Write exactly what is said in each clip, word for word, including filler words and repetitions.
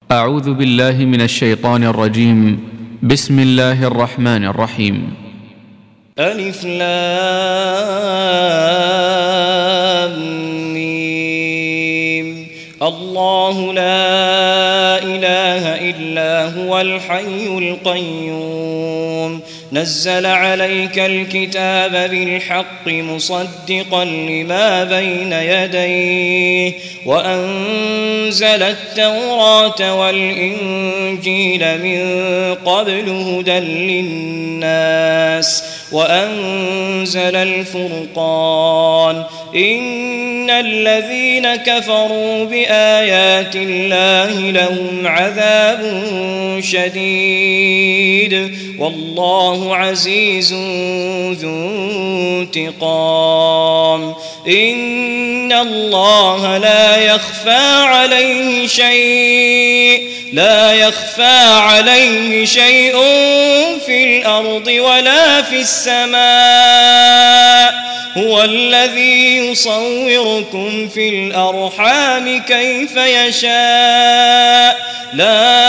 أعوذ بالله من الشيطان الرجيم. بسم الله الرحمن الرحيم. ألف لام ميم. الله لا إله إلا هو الحي القيوم نزل عليك الكتاب بالحق مصدقا لما بين يديه وأنزل التوراة والإنجيل من قبل هدى للناس وأنزل الفرقان إن الذين كفروا بآيات الله لهم عذاب شديد والله عزيز ذو انتقام إن الله لا يخفى عليه شيء لا يخفى عليه شيء في الأرض ولا في السماء هو الذي يصوركم في الأرحام كيف يشاء لا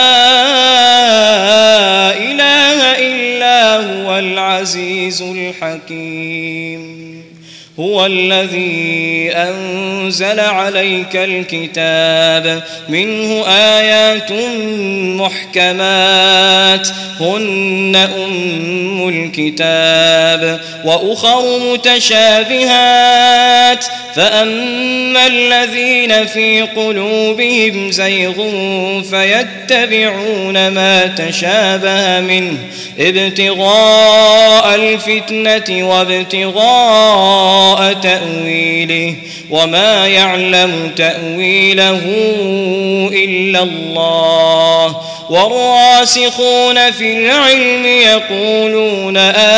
إله إلا هو العزيز الحكيم هو الذي أنزل عليك الكتاب منه آيات محكمات هن أم الكتاب وأخر متشابهات فأما الذين في قلوبهم زيغ فيتبعون ما تشابه منه ابتغاء الفتنة وابتغاء تأويله وما يعلم تأويله إلا الله والراسخون في العلم يقولون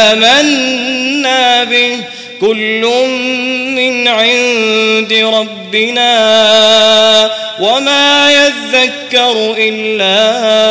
آمنا به كل من عند ربنا وما يذكر إلا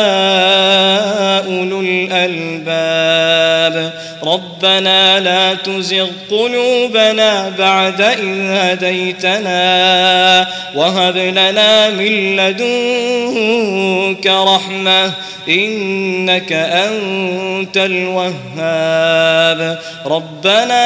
أولو الألباب ربنا لا تزغ قلوبنا بعد إذ هديتنا وهب لنا من لدنك رحمة إنك أنت الوهاب ربنا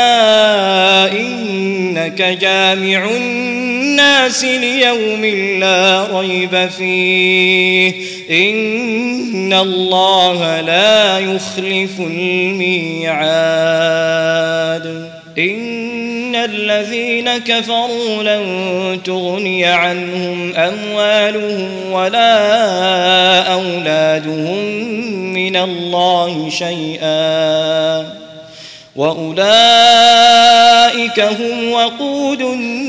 إنك جامع الناس ليوم لا ريب فيه إن الله لا يخلف الميعاد إن الذين كفروا لن تغني عنهم أموالهم ولا أولادهم من الله شيئا وأولئك هم وقود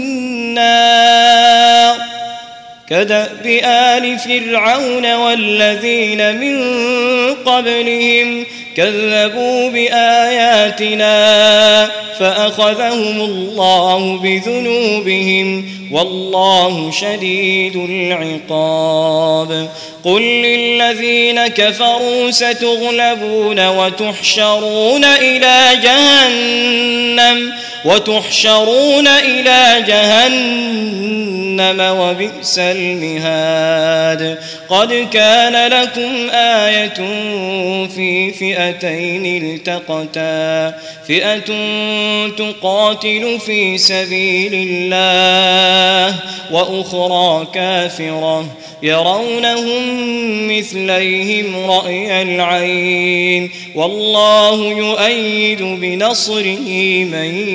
النار كدأب آل فرعون والذين من قبلهم كذبوا بآياتنا فأخذهم الله بذنوبهم والله شديد العقاب قل للذين كفروا ستغلبون وتحشرون إلى جهنم وتحشرون إلى جهنم وبئس المهاد قد كان لكم آية في فئتين التقتا فئة تقاتل في سبيل الله وأخرى كافرة يرونهم مثليهم رأي العين والله يؤيد بنصره من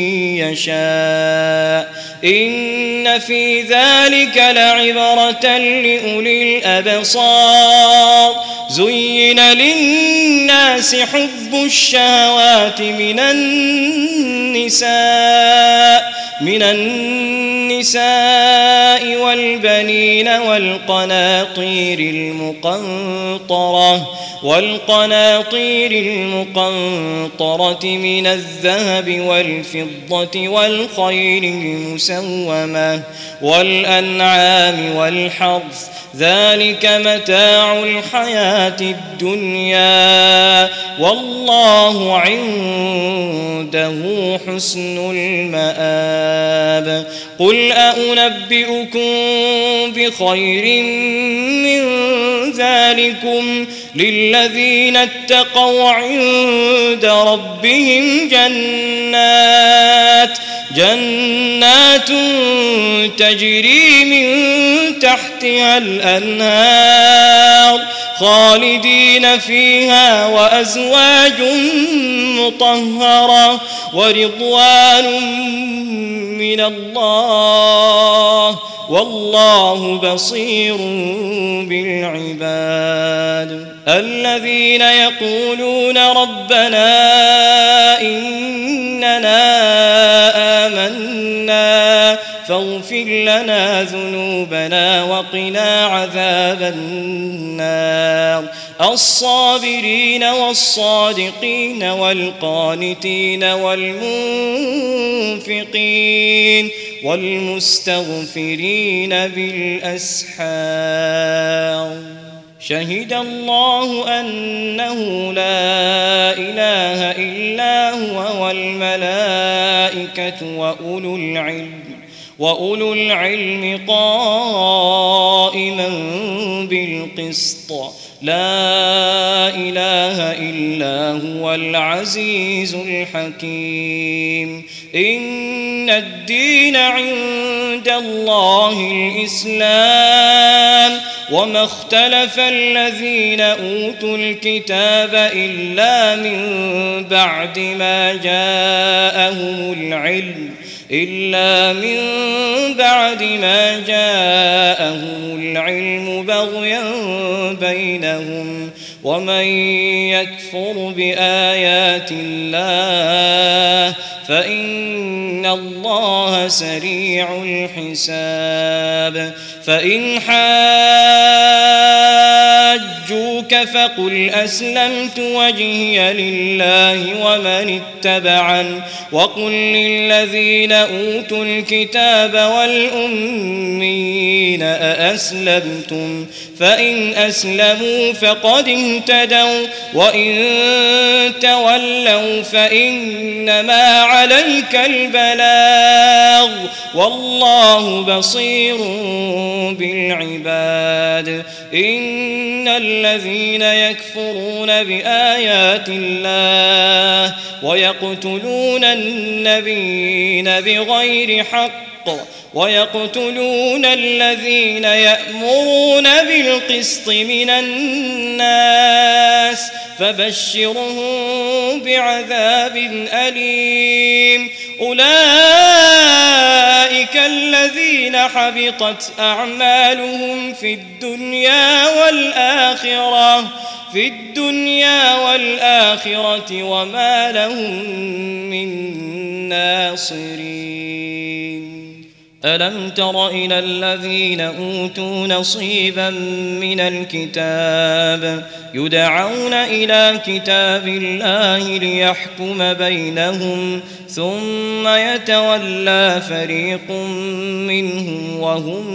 يشاء إن في ذلك لعبرة لأولي الأبصار زين للناس حب الشهوات من النساء من النساء والبنين والقناطير المقنطرة والقناطير المقنطرة من الذهب والفضة والخيل المسومة والأنعام والحرث ذلك متاع الحياة الدنيا والله عنده حسن المآب قل أنبئكم بخير من ذلكم للذين اتقوا عند ربهم جنات جنات تجري من تحتها الأنهار خالدين فيها وأزواج مطهرة ورضوان من الله والله بصير بالعباد. الذين يقولون ربنا إننا آمنا فاغفر لنا ذنوبنا وقنا عذاب النار الصابرين والصادقين والقانتين والمنفقين والمستغفرين بالأسحار. شهد الله أنه لا إله إلا هو والملائكة وأولو العلم وأولو العلم قائما بالقسط لا إله إلا هو العزيز الحكيم. إن الدين عند الله الإسلام وما اختلف الذين أوتوا الكتاب إلا من بعد ما جاءهم العلم إلا من بعد ما جاءهم العلم بغيا بينهم ومن يكفر بآيات الله فإن الله سريع الحساب. فإن حاجوك فقل أسلمت وجهي لله ومن اتبعن وقل للذين أوتوا الكتاب والأميين أأسلمتم فإن أسلموا فقد اهتدوا وإن تولوا فإنما عليك البلاغ والله بصير بالعباد. إن الذين يكفرون بآيات الله ويقتلون النبيين بغير حق ويقتلون الذين يأمرون بالقسط من الناس فبشرهم بعذاب أليم. أولئك الذين حبطت أعمالهم في الدنيا والآخرة في الدنيا والآخرة وما لهم من ناصرين. ألم تر إلى الذين أوتوا نصيبا من الكتاب يدعون إلى كتاب الله ليحكم بينهم ثم يتولى فريق منهم وهم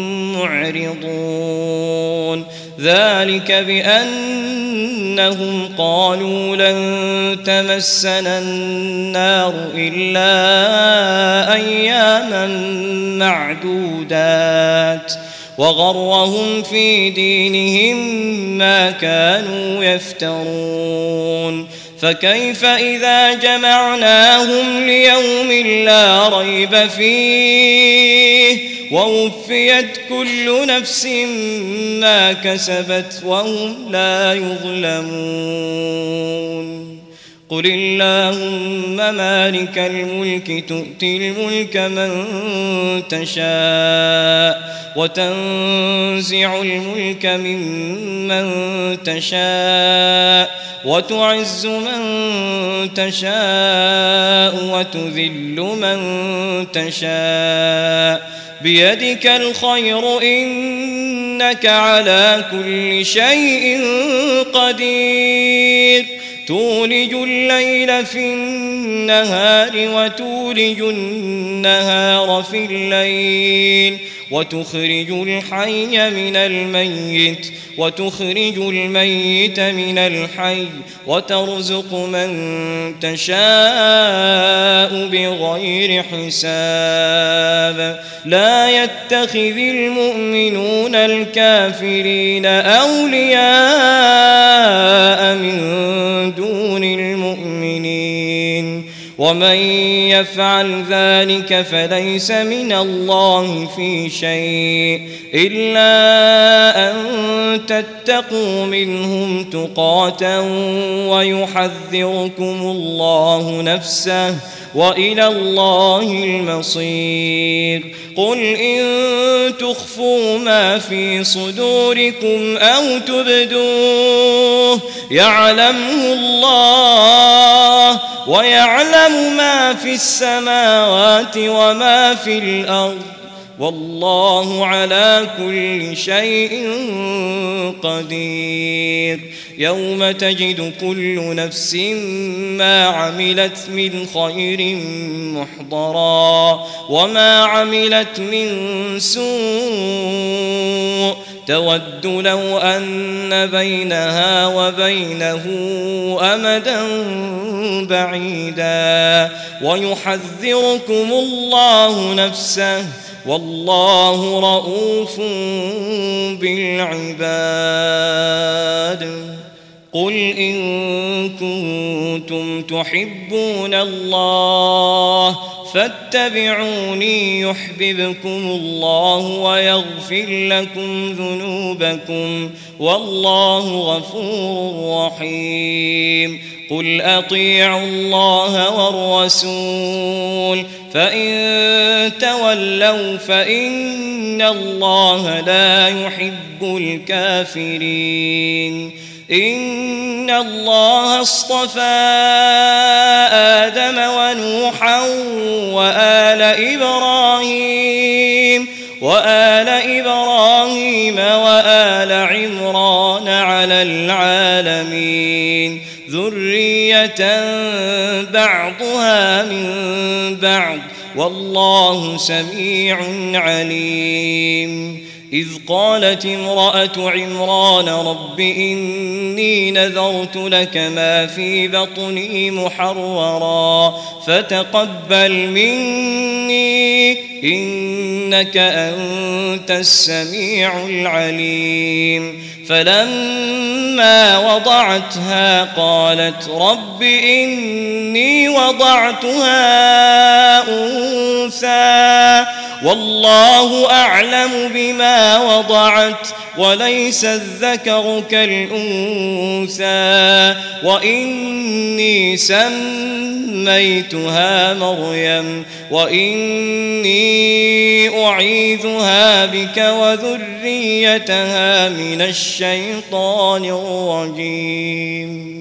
معرضون. ذلك بأنهم قالوا لن تمسنا النار إلا أياما معدودات وغرهم في دينهم ما كانوا يفترون. فكيف إذا جمعناهم ليوم لا ريب فيه ووفيت كل نفس ما كسبت وهم لا يظلمون. قل اللهم مالك الملك تؤتي الملك من تشاء وتنزع الملك ممن تشاء وتعز من تشاء وتذل من تشاء بيدك الخير إنك على كل شيء قدير. تولج الليل في النهار وتولج النهار في الليل وتخرج الحي من الميت وتخرج الميت من الحي وترزق من تشاء بغير حساب لا يتخذ المؤمنون الكافرين أولياء من دون المؤمنين ومن يفعل ذلك فليس من الله في شيء إلا أن تتقوا منهم تقاة ويحذركم الله نفسه وإلى الله المصير قل إن تخفوا ما في صدوركم أو تبدوه يعلمه الله ويعلم ما في السماوات وما في الأرض والله على كل شيء قدير يوم تجد كل نفس ما عملت من خير محضرا وما عملت من سوء تود لو أن بينها وبينه أمدا بعيدا ويحذركم الله نفسه والله رؤوف بالعباد قل إن كنتم تحبون الله فاتبعوني يحببكم الله ويغفر لكم ذنوبكم والله غفور رحيم قل أطيعوا الله والرسول فإن تولوا فإن الله لا يحب الكافرين إن الله اصطفى آدم ونوحا وآل إبراهيم وآل إبراهيم وآل عمران على العالمين ذرية بعضها من بعض والله سميع عليم إذ قالت امرأة عمران رب إني نذرت لك ما في بطني محررا فتقبل مني إنك أنت السميع العليم فلما وضعتها قالت رب إني وضعتها أنثى والله أعلم بما وضعت وليس الذكر كالأنثى وإني سميتها مريم وإني أعيذها بك وذريتها من الشيطان الرجيم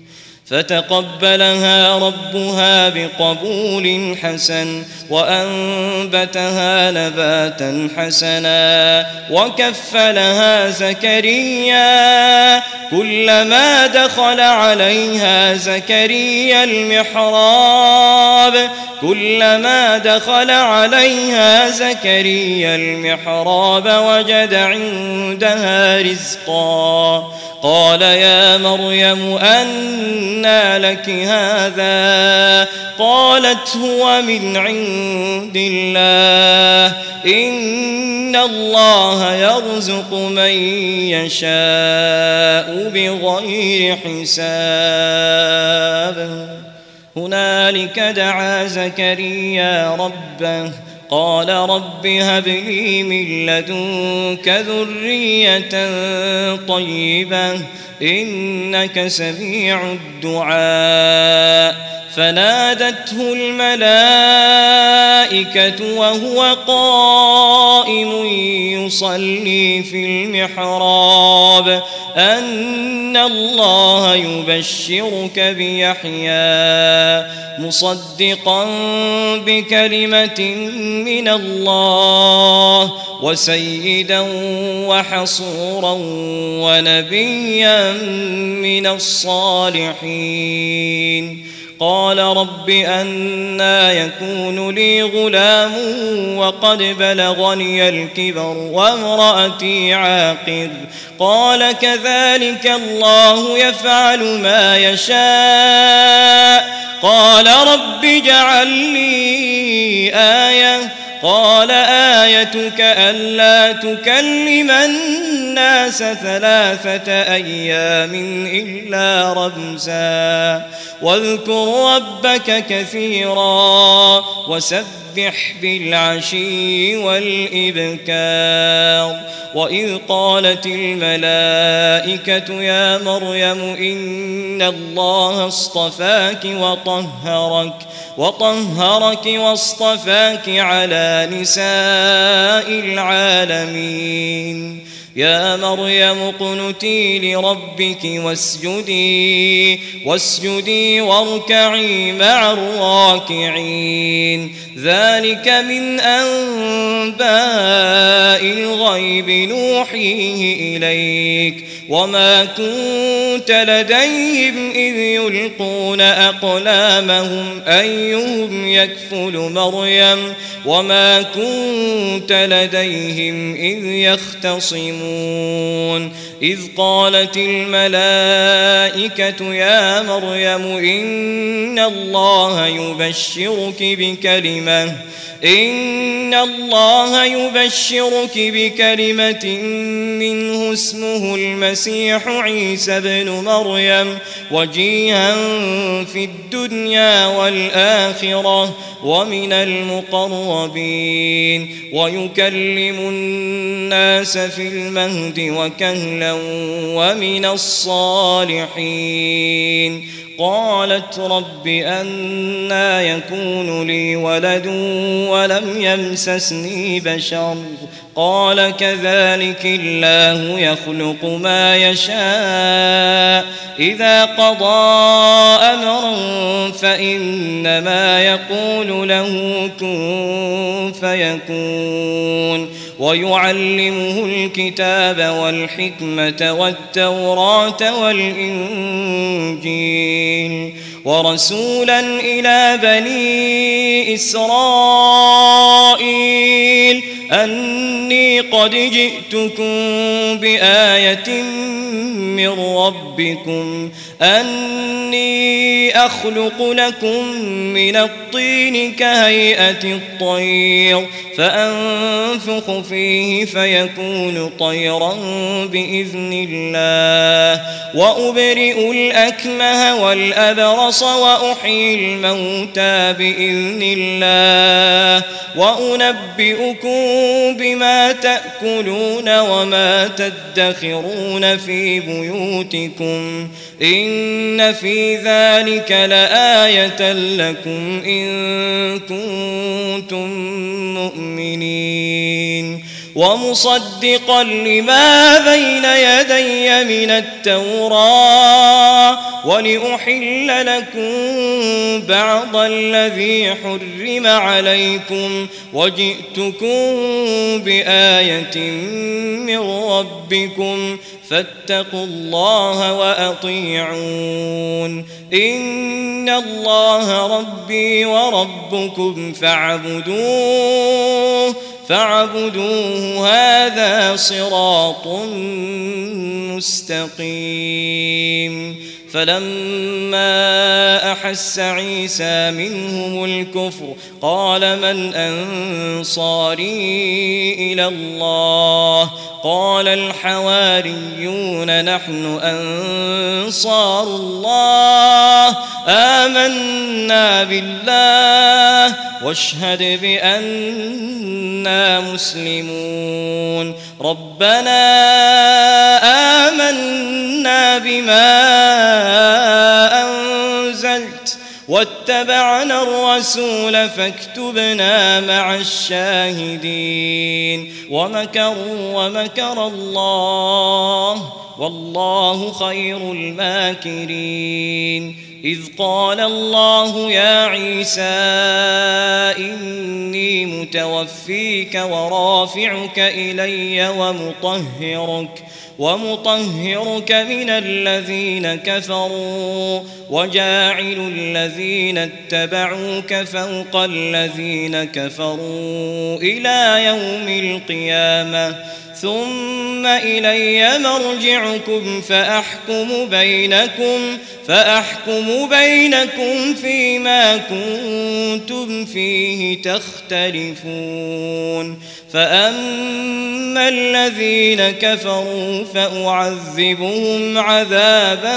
فتقبلها ربها بقبول حسن وأنبتها نباتا حسنا وكفلها زكريا كلما دخل عليها زكريا المحراب كلما دخل عليها زكريا المحراب وجد عندها رزقا قال يا مريم أنى لك هذا قالت هو من عند الله إن الله يرزق من يشاء بغير حساب هنالك دعا زكريا ربه قال رب هب لي من لدنك ذرية طيبة إنك سميع الدعاء فنادته الملائكة وهو قائم يصلي في المحراب أن الله يبشرك بيحيى مصدقا بكلمة من الله وسيدا وحصورا ونبيا من الصالحين قال رب أنى يكون لي غلام وقد بلغني الكبر وامرأتي عاقر قال كذلك الله يفعل ما يشاء قال رب اجعل لي آية قال آيتك ألا تكلم الناس ثلاثة أيام إلا رمزا واذكر ربك كثيرا وسبح بالعشي والإبكار وإذ قالت الملائكة يا مريم إن الله اصطفاك وطهرك وطهرك واصطفاك على نساء العالمين يا مريم اقنتي لربك واسجدي واسجدي واركعي مع الراكعين ذلك من أنباء الغيب نوحيه إليك وما كنت لديهم إذ يلقون أقلامهم أيهم يكفل مريم وما كنت لديهم إذ يختصمون إذ قالت الملائكة يا مريم إن الله يبشرك بكلمة إن الله يبشرك بكلمة منه اسمه المسيح عيسى ابن مريم وجيها في الدنيا والآخرة ومن المقربين ويكلم الناس في المهد وكهلا ومن الصالحين قالت رب أنى يكون لي ولد ولم يمسسني بشر قال كذلك الله يخلق ما يشاء إذا قضى أمرا فإنما يقول له كن فيكون ويعلمه الكتاب والحكمة والتوراة والإنجيل ورسولا إلى بني إسرائيل أني قد جئتكم بآية من ربكم أني أخلق لكم من الطين كهيئة الطير فأنفخ فيه فيكون طيرا بإذن الله وأبرئ الأكمه والأبرص وأحيي الموتى بإذن الله وأنبئكم بما تأكلون وما تدخرون في بيوتكم إن في ذلك لآية لكم إن كنتم مؤمنين ومصدقا لما بين يدي من التوراة ولأحل لكم بعض الذي حرم عليكم وجئتكم بآية من ربكم فاتقوا الله وأطيعون إن الله ربي وربكم فاعبدوه فاعبدوه هذا صراط مستقيم فلما أحس عيسى منهم الكفر قال من أنصاري إلى الله قال الحواريون نحن أنصار الله آمنا بالله واشهد بأننا مسلمون ربنا آمنا بما أنزلت واتبعنا الرسول فاكتبنا مع الشاهدين ومكروا ومكر الله والله خير الماكرين إذ قال الله يا عيسى إني متوفيك ورافعك إلي ومطهرك ومطهرك من الذين كفروا وجاعل الذين اتبعوك فوق الذين كفروا إلى يوم القيامة ثم إلي مرجعكم فأحكم بينكم فأحكم بينكم فيما كنتم فيه تختلفون فأما الذين كفروا فأعذبهم عذابا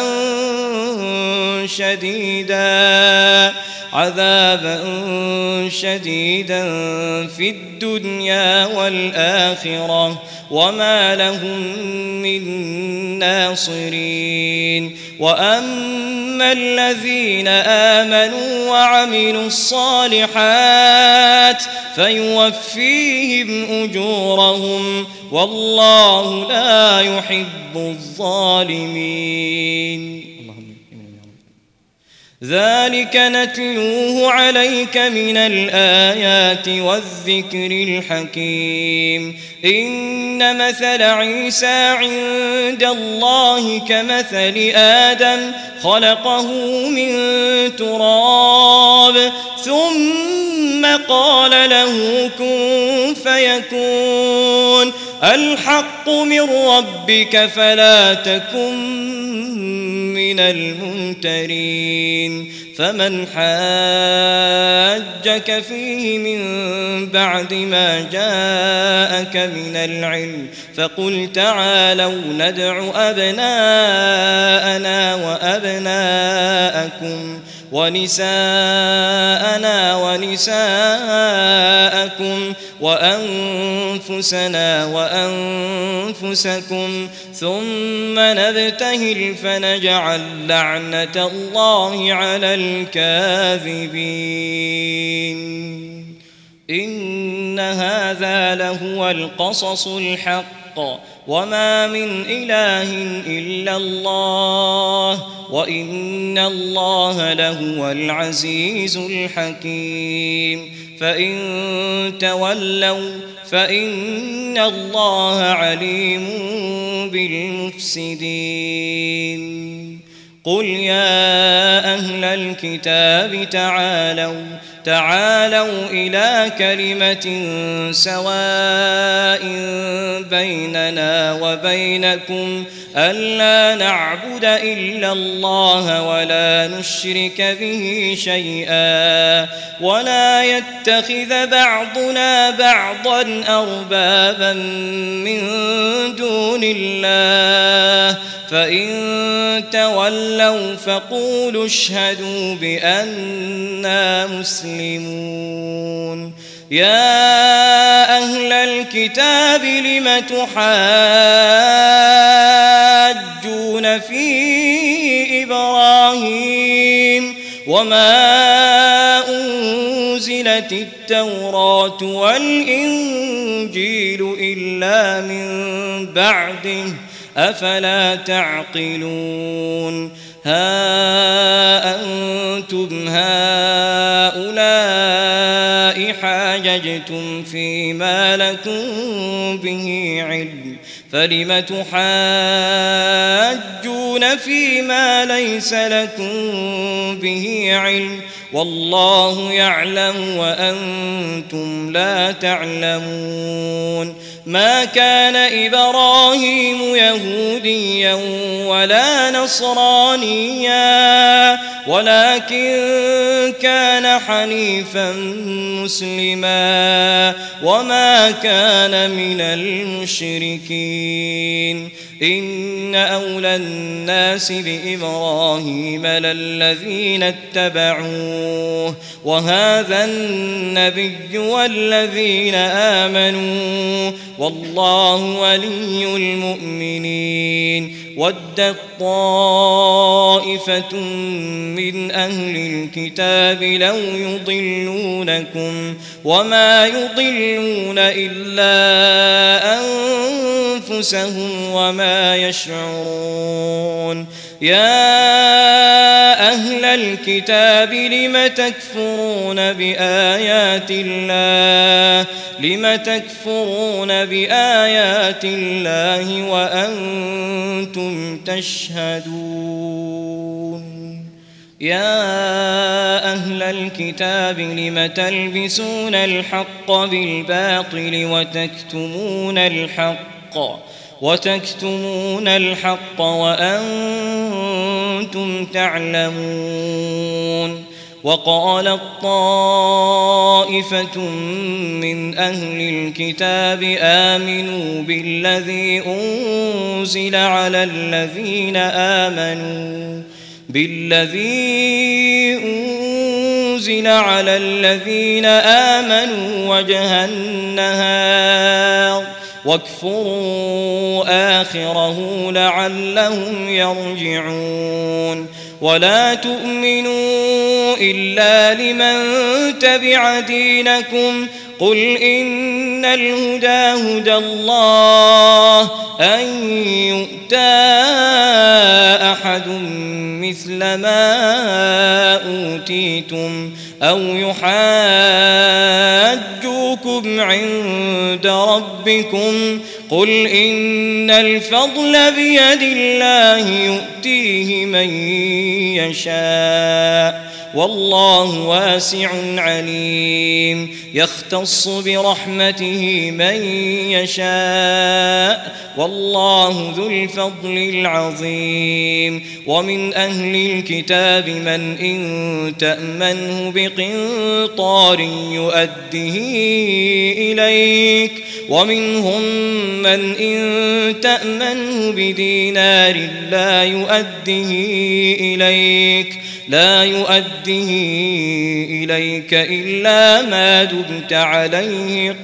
شديدا عذابا شديدا في الدنيا والآخرة وما لهم من ناصرين وأما الذين آمنوا وعملوا الصالحات فيوفيهم أجورهم والله لا يحب الظالمين. ذلك نتلوه عليك من الآيات والذكر الحكيم. إن مثل عيسى عند الله كمثل آدم خلقه من تراب ثم قال له كن فيكون الحق من ربك فلا تكن من الممترين. فمن حاجك فيه من بعد ما جاءك من العلم فقل تعالوا ندع أبناءنا وأبناءكم ونساءنا ونساءكم وأنفسنا وأنفسكم ثم نبتهل فنجعل لعنة الله على الكاذبين. إن هذا لهو القصص الحق وما من إله إلا الله وإن الله لهو العزيز الحكيم. فإن تولوا فإن الله عليم بالمفسدين. قل يا أهل الكتاب تعالوا تعالوا إلى كلمة سواء بيننا وبينكم ألا نعبد إلا الله ولا نشرك به شيئا ولا يتخذ بعضنا بعضا أربابا من دون الله فإن تولوا فقولوا اشهدوا بأننا مسلمون. يا أهل الكتاب لم تحاجون في إبراهيم وما أنزلت التوراة والإنجيل إلا من بعده أفلا تعقلون. ها أنتم هؤلاء حاججتم فيما لكم به علم فلم تحاجون فيما ليس لكم به علم والله يعلم وأنتم لا تعلمون. ما كان إبراهيم يهوديا ولا نصرانيا ولكن كان حنيفا مسلما وما كان من المشركين. إن أولى الناس بإبراهيم للذين اتبعوه وهذا النبي والذين آمنوا والله ولي المؤمنين. ودت طائفة من أهل الكتاب لو يضلونكم وما يضلون إلا أنفسهم وما يشعرون. يا أهل الكتاب لم تكفرون بآيات الله لم تكفرون بآيات الله وأنتم تشهدون يا أهل الكتاب لم تلبسون الحق بالباطل وتكتمون الحق وتكتمون الحق وأنتم تعلمون وقالت طائفة من أهل الكتاب آمنوا بالذي أنزل على الذين آمنوا بالذي أنزل على الذين آمنوا وجه النهار واكفروا آخره لعلهم يرجعون ولا تؤمنوا إلا لمن تبع دينكم قل إن الهدى هدى الله أن يؤتى أحد مثل ما أوتيتم أو يحاجوكم عند ربكم قل إن الفضل بيد الله يؤتيه من يشاء والله واسع عليم يختص برحمته من يشاء والله ذو الفضل العظيم ومن أهل الكتاب من إن تأمنه بقنطار يؤده إليك ومنهم من إن تأمنه بدينار لا يؤده إليك لا يؤده إليك إلا ما دمت عليه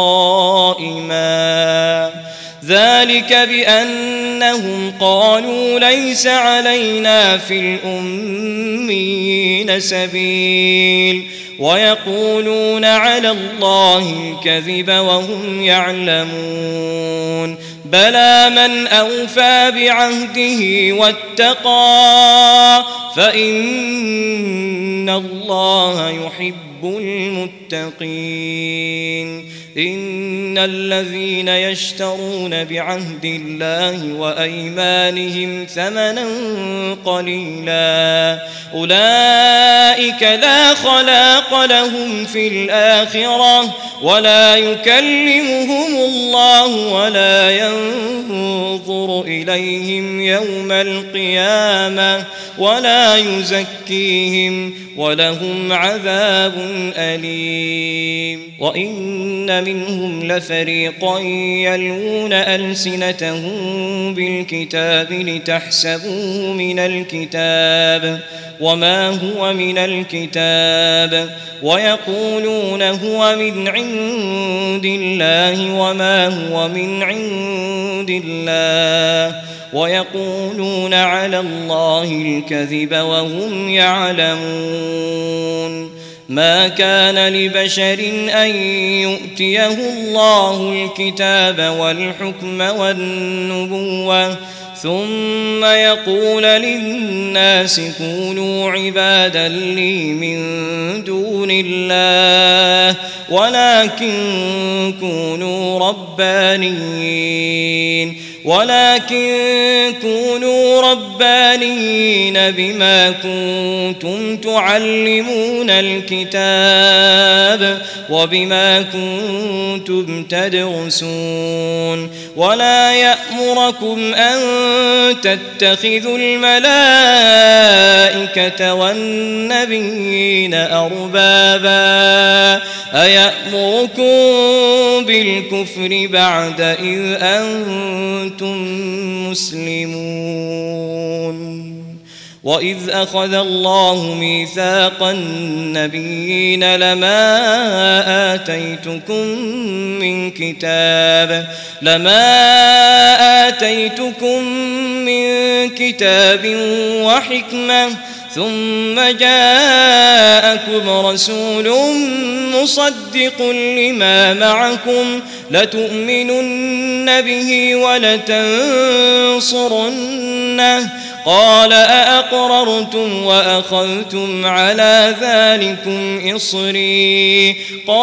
قائما ذلك بأنهم قالوا ليس علينا في الأمين سبيل ويقولون على الله الكذب وهم يعلمون بلى من أوفى بعهده واتقى فإن الله يحب المتقين إن الذين يشترون بعهد الله وأيمانهم ثمنا قليلا أولئك لا خلاق لهم في الآخرة ولا يكلمهم الله ولا ينظر إليهم يوم القيامة ولا يزكيهم ولهم عذاب أليم وإن منهم لفريقا يلوون ألسنتهم بالكتاب لتحسبوه من الكتاب وما هو من الكتاب ويقولون هو من عند الله وما هو من عند الله ويقولون على الله الكذب وهم يعلمون ما كان لبشر أن يؤتيه الله الكتاب والحكم والنبوة ثم يقول للناس كونوا عبادا لي من دون الله ولكن كونوا ربانيين ولكن كونوا ربانيين بما كنتم تعلمون الكتاب وبما كنتم تدرسون ولا يأمركم أن تتخذوا الملائكة والنبيين أربابا أيأمركم بالكفر بعد إذ أنتم مسلمون وإذ أخذ الله ميثاق النبيين لما آتيتكم من كتاب لما آتيتكم من كتاب وحكمة ثم جاءكم رسول مصدق لما لتؤمنن به ولتنصرنه قال أأقررتم وأخذتم على ذلكم إصري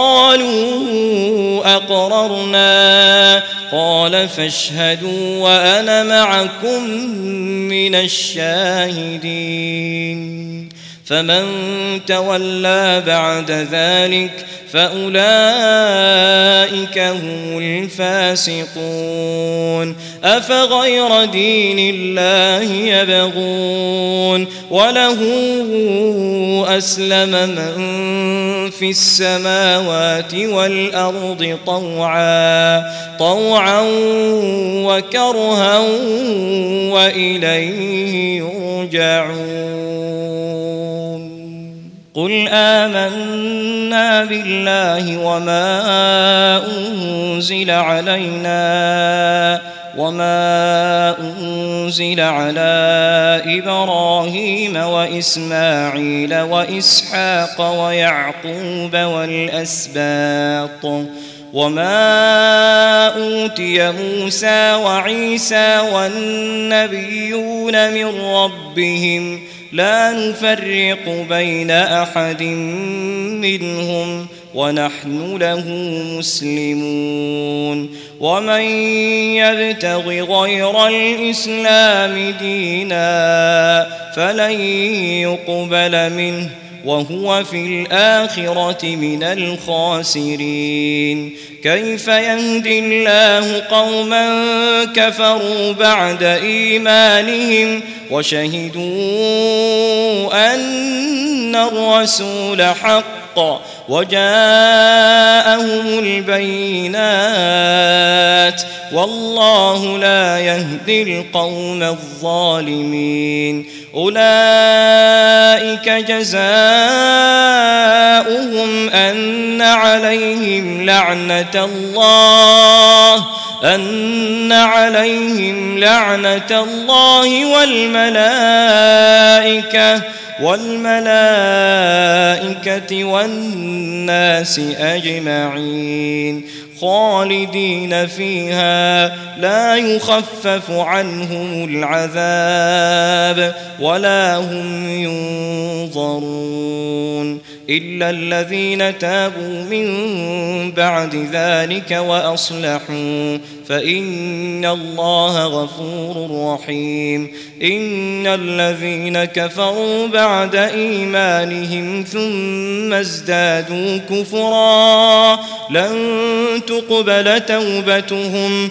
قالوا أقررنا قال فاشهدوا وأنا معكم من الشاهدين فمن تولى بعد ذلك فأولئك هم الفاسقون أفغير دين الله يبغون وله أسلم من في السماوات والأرض طوعا طوعا وكرها وإليه يرجعون قل آمنا بالله وما أنزل علينا وما أنزل على إبراهيم وإسماعيل وإسحاق ويعقوب والأسباط وما أوتي موسى وعيسى والنبيون من ربهم لا نفرق بين أحد منهم ونحن له مسلمون ومن يبتغ غير الإسلام دينا فلن يقبل منه وهو في الآخرة من الخاسرين كيف يهدي الله قوما كفروا بعد إيمانهم وشهدوا أن الرسول حق وجاءهم البينات والله لا يهدي القوم الظالمين أولئك جزاؤهم أن عليهم لعنة الله أن عليهم لعنة الله والملائكة والملائكة والناس أجمعين خالدين فيها لا يخفف عنهم العذاب ولا هم ينظرون إلا الذين تابوا من بعد ذلك وأصلحوا فإن الله غفور رحيم إن الذين كفروا بعد إيمانهم ثم ازدادوا كفرا لن تقبل توبتهم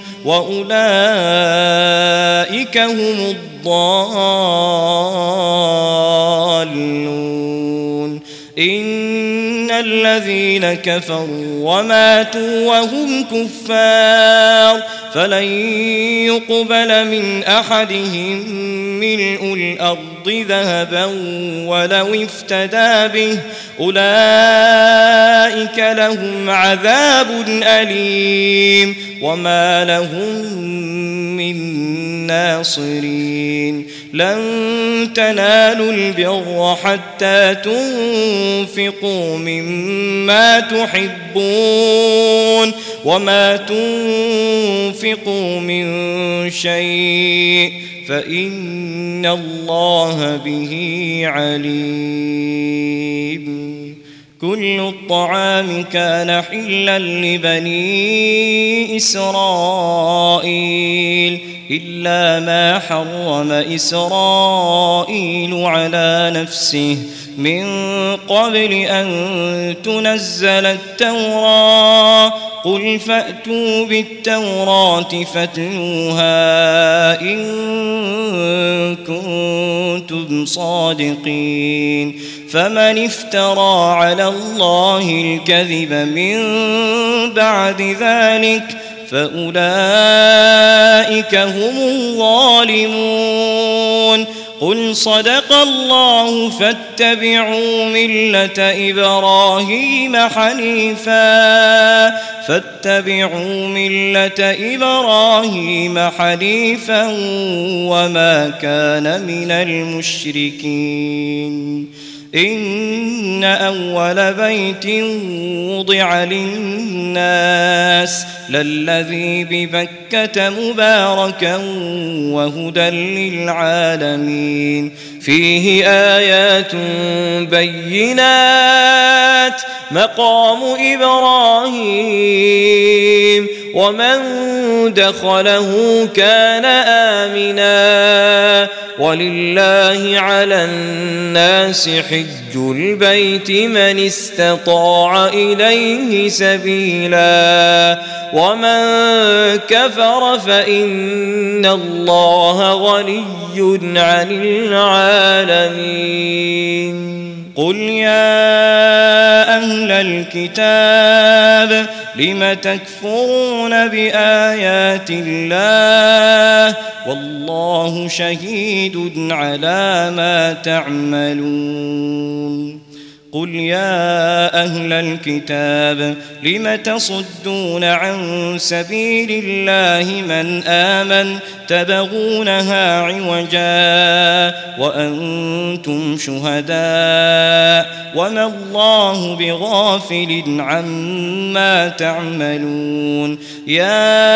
وأولئك هم الضالون إن الذين كفروا وماتوا وهم كفار فلن يقبل من أحدهم ملء الأرض ذهبا ولو افتدى به أولئك لهم عذاب أليم وما لهم من ناصرين لن تنالوا البر حتى تنفقوا مما تحبون وما تنفقوا من شيء فإن الله به عليم كل الطعام كان حلا لبني إسرائيل إلا ما حرم إسرائيل على نفسه من قبل أن تنزل التوراة قل فأتوا بالتوراة فاتلوها إن كنتم صادقين فمن افترى على الله الكذب من بعد ذلك فأولئك هم الظالمون قل صدق الله فاتبعوا ملة إبراهيم حنيفا فاتبعوا ملة إبراهيم حنيفا وما كان من المشركين إن أول بيت وضع للناس للذي ببكة مباركا وهدى للعالمين فيه آيات بينات مقام إبراهيم ومن دخله كان آمنا ولله على الناس حج البيت من استطاع إليه سبيلا ومن كفر فإن الله غني عن العالمين قل يا أهل الكتاب لم تكفرون بآيات الله والله شهيد على ما تعملون قل يا أهل الكتاب لم تصدون عن سبيل الله من آمن تبغونها عوجا وأنتم شهداء وما الله بغافل عما تعملون يا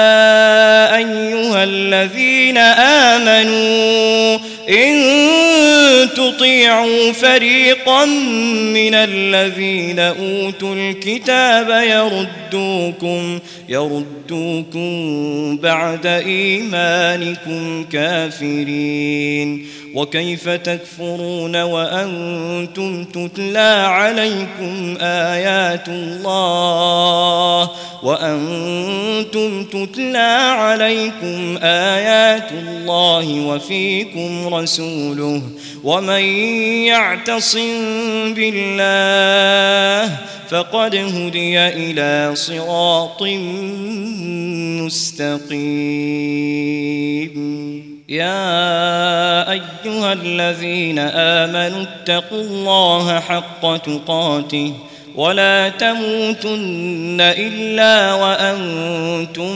أيها الذين آمنوا إن تطيعوا فريقا من الذين أوتوا الكتاب يردوكم يردوكم بعد إيمانكم كافرين وكيف تكفرون وأنتم تتلى عليكم آيات الله وأنتم تتلى عليكم آيات الله وفيكم رسوله ومن يعتصم بالله فقد هدي إلى صراط مستقيم يا أيها الذين آمنوا اتقوا الله حق تقاته ولا تموتن إلا وأنتم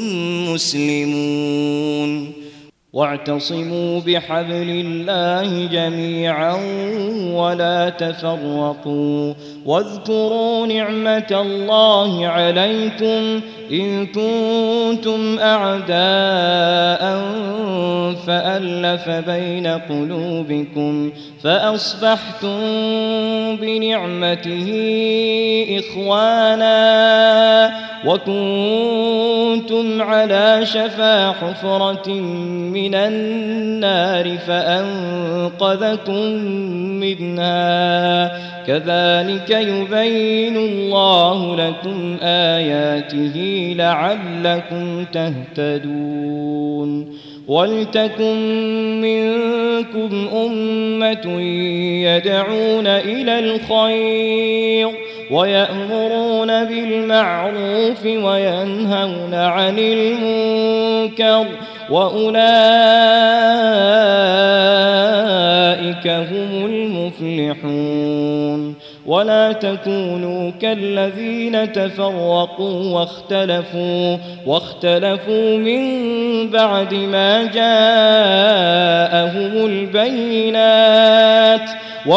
مسلمون واعتصموا بحبل الله جميعا ولا تفرقوا واذكروا نعمة الله عليكم إن كنتم أعداء فألف بين قلوبكم فأصبحتم بنعمته إخوانا وكنتم على شفا حفرة من النار فأنقذكم منها كذلك يبين الله لكم آياته لعلكم تهتدون ولتكن منكم أمة يدعون إلى الخير ويأمرون بالمعروف وينهون عن المنكر وأولئك هم المفلحون ولا تكونوا كالذين تفرقوا واختلفوا واختلفوا من بعد ما جاءهم البينات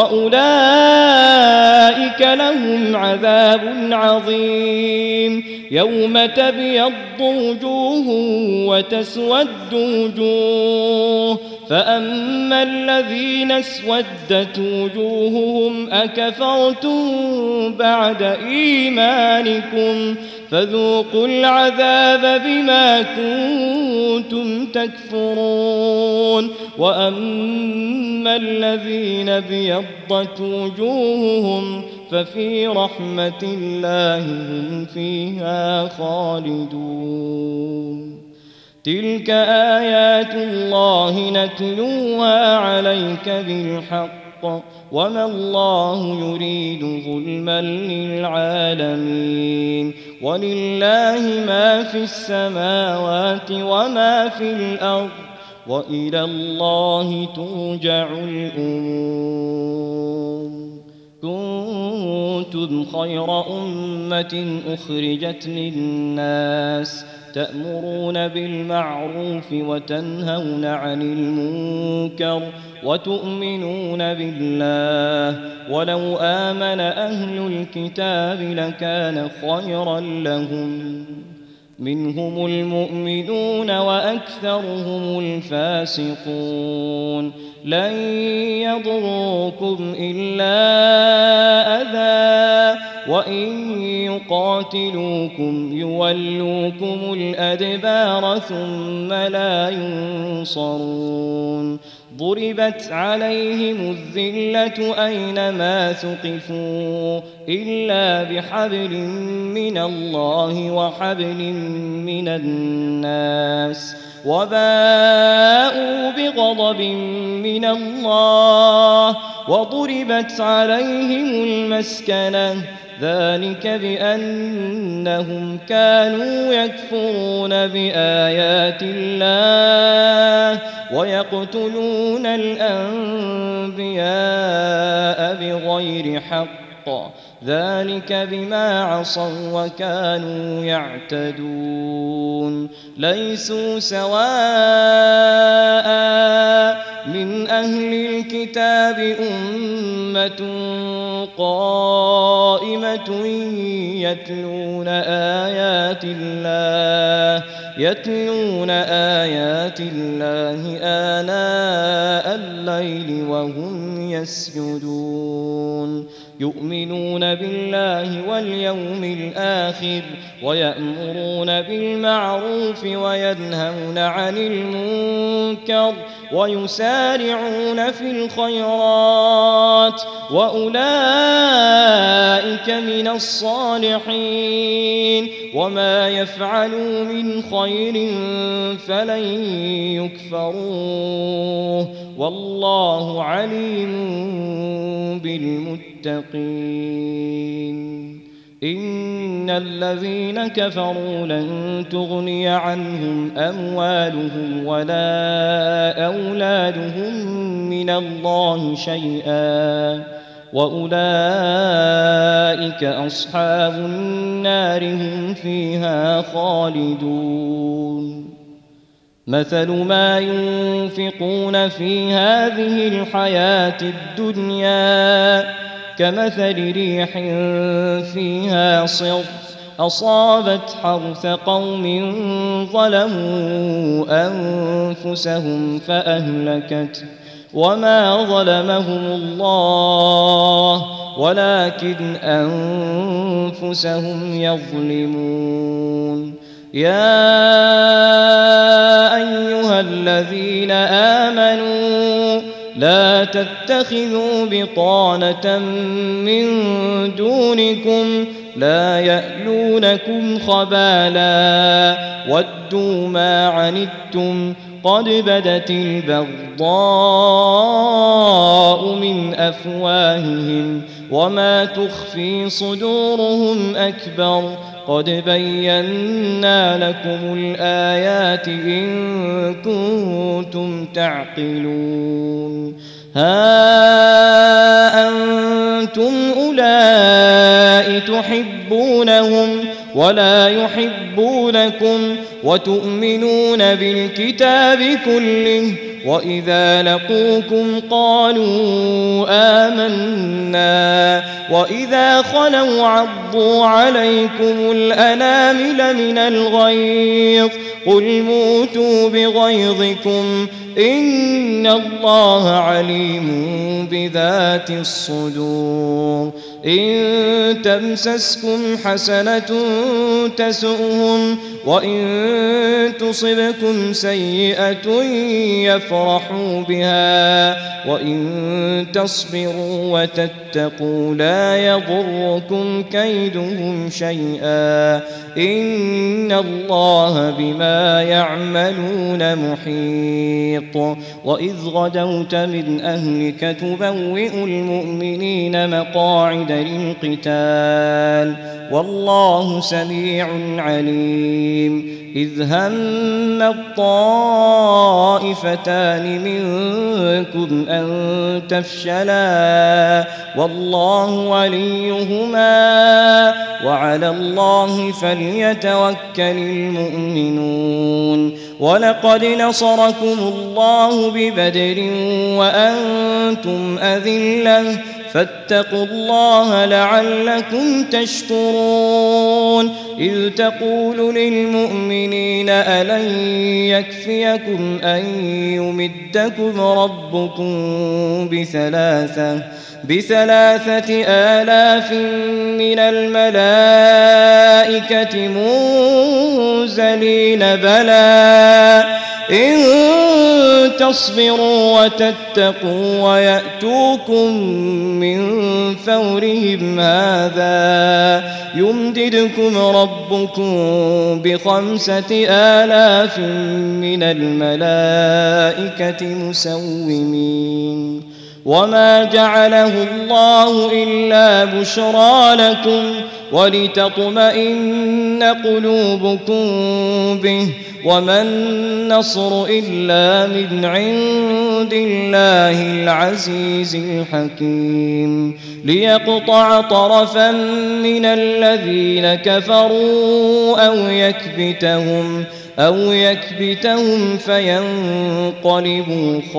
وأولئك لهم عذاب عظيم يوم تبيض وجوه وتسود وجوه فأما الذين اسودت وجوههم أكفرتم بعد إيمانكم فذوقوا العذاب بما كنتم تكفرون وأما الذين بيضت وجوههم ففي رحمة الله هم فيها خالدون تلك آيات الله نتلوها عليك بالحق وما الله يريد ظلما للعالمين ولله ما في السماوات وما في الأرض وإلى الله ترجع الأمور كنتم خير أمة أخرجت للناس تأمرون بالمعروف وتنهون عن المنكر وتؤمنون بالله ولو آمن أهل الكتاب لكان خيرا لهم منهم المؤمنون وأكثرهم الفاسقون لن يضروكم إلا أذى وإن يقاتلوكم يولوكم الأدبار ثم لا ينصرون ضربت عليهم الذلة أينما ثقفوا إلا بحبل من الله وحبل من الناس وباءوا بغضب من الله وضربت عليهم المسكنة ذلك بأنهم كانوا يكفرون بآيات الله ويقتلون الأنبياء بغير حق ذلك بما عصوا وكانوا يعتدون ليسوا سواء من أهل الكتاب أمة قائمة يتلون آيات الله يتلون آيات الله آناء الليل وهم يسجدون يؤمنون بالله واليوم الآخر ويأمرون بالمعروف وينهون عن المنكر ويسارعون في الخيرات وأولئك من الصالحين وما يفعلوا من خير فلن يكفروه والله عليم بالمتقين إن الذين كفروا لن تغني عنهم أموالهم ولا أولادهم من الله شيئا وأولئك أصحاب النار هم فيها خالدون مثل ما ينفقون في هذه الحياة الدنيا كمثل ريح فيها صر أصابت حرث قوم ظلموا أنفسهم فأهلكت وما ظلمهم الله ولكن أنفسهم يظلمون يا أيها الذين آمنوا لا تتخذوا بطانة من دونكم لا يألونكم خبالا ودوا ما عنتم قد بدت البغضاء من أفواههم وما تخفي صدورهم أكبر قد بينا لكم الآيات إن كنتم تعقلون ها أنتم أولئك تحبونهم ولا يحبونكم وتؤمنون بالكتاب كله وإذا لقوكم قالوا آمنا وإذا خلوا عضوا عليكم الأنامل من الغيظ قل موتوا بغيظكم إن الله عليم بذات الصدور إن تمسسكم حسنة تسؤهم وإن تصبكم سيئة يفرحوا بها وإن تصبروا وتتقوا لا يضركم كيدهم شيئا إن الله بما يعملون محيط وإذ غدوت من أهلك تبوئ المؤمنين مقاعد للقتال والله سميع عليم إذ هم الطائفتان منكم بكم أن تفشلا والله وليهما وعلى الله فليتوكل المؤمنون ولقد نصركم الله ببدر وأنتم أذلة فاتقوا الله لعلكم تشكرون إذ تقول للمؤمنين ألن يكفيكم أن يمدكم ربكم بثلاثة بثلاثة آلاف من الملائكة منزلين بلى إن تصبروا وتتقوا ويأتوكم من فورهم هذا يمددكم ربكم بخمسة آلاف من الملائكة مسومين وما جعله الله إلا بشرى لكم ولتطمئن قلوبكم به وما النصر إلا من عند الله العزيز الحكيم ليقطع طرفا من الذين كفروا أو يكبتهم أو يكبتهم فينقلبوا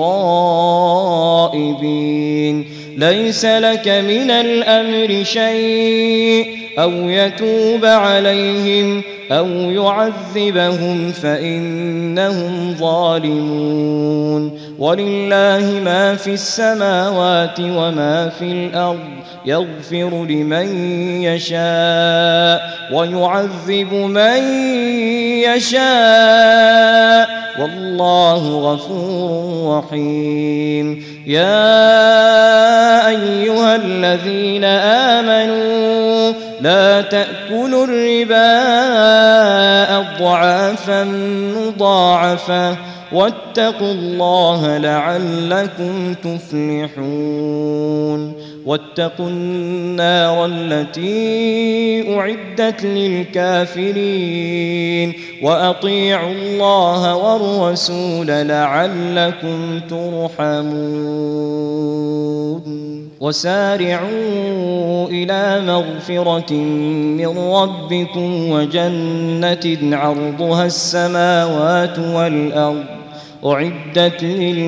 خائبين ليس لك من الأمر شيء أو يتوب عليهم أو يعذبهم فإنهم ظالمون ولله ما في السماوات وما في الأرض يغفر لمن يشاء ويعذب من يشاء والله غفور رحيم يا أيها الذين آمنوا لا تأكلوا الربا أضعافا مضاعفة واتقوا الله لعلكم تفلحون واتقوا النار التي أعدت للكافرين وأطيعوا الله والرسول لعلكم ترحمون وسارعوا إلى مغفرة من ربكم وجنة عرضها السماوات والأرض أعدت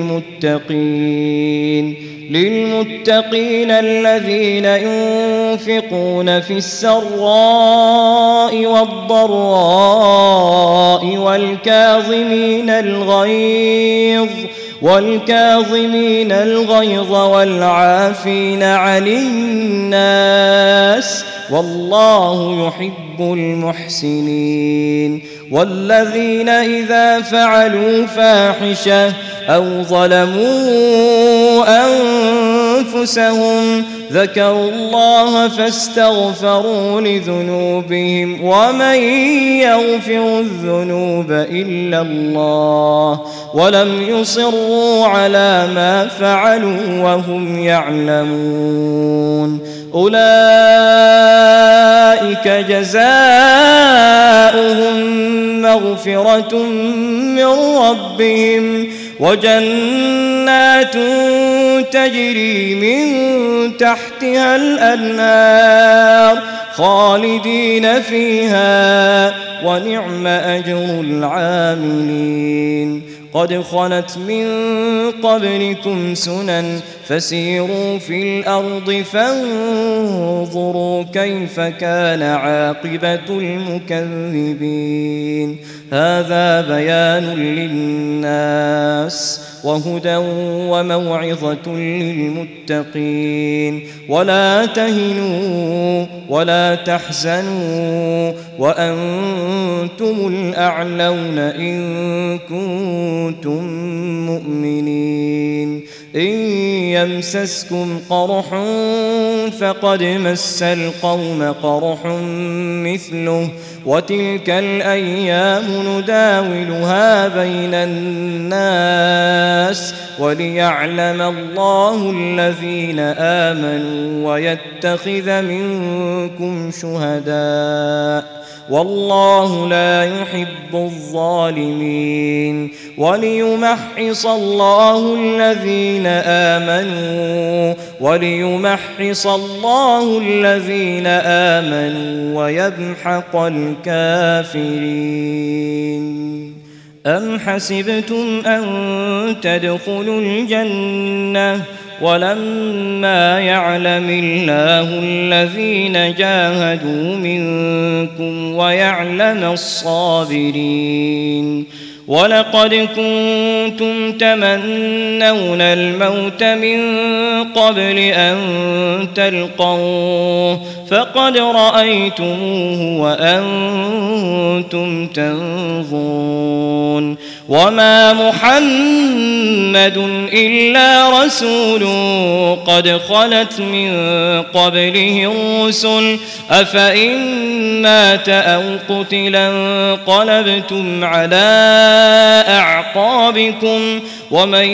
للمتقين للمتقين الذين ينفقون في السراء والضراء والكاظمين الغيظ والكاظمين الغيظ والعافين عن الناس والله يحب المحسنين والذين إذا فعلوا فاحشة أو ظلموا أنفسهم ذكروا الله فاستغفروا لذنوبهم ومن يغفر الذنوب إلا الله ولم يصروا على ما فعلوا وهم يعلمون أولئك جزاؤهم مغفرة من ربهم وجنات تجري من تحتها الأنهار خالدين فيها ونعم أجر العاملين قد خلت من قبلكم سنن فسيروا في الأرض فانظروا كيف كان عاقبة المكذبين هذا بيان للناس وهدى وموعظة للمتقين ولا تهنوا ولا تحزنوا وأنتم الأعلون إن كنتم مؤمنين إن يمسسكم قرح فقد مس القوم قرح مثله وتلك الأيام نداولها بين الناس وليعلم الله الذين آمنوا ويتخذ منكم شهداء والله لا يحب الظالمين وليمحص الله الذين آمنوا وليمحص الله الذين آمنوا ويمحق الكافرين. أم حسبتم أن تدخلوا الجنة ولما يعلم الله الذين جاهدوا منكم ويعلم الصابرين ولقد كنتم تمنون الموت من قبل أن تلقوه فقد رأيتموه وأنتم تنظرون وما محمد إلا رسول قد خلت من قبله الرسل أفإن مات أو قتلا انقلبتم على أعقابكم ومن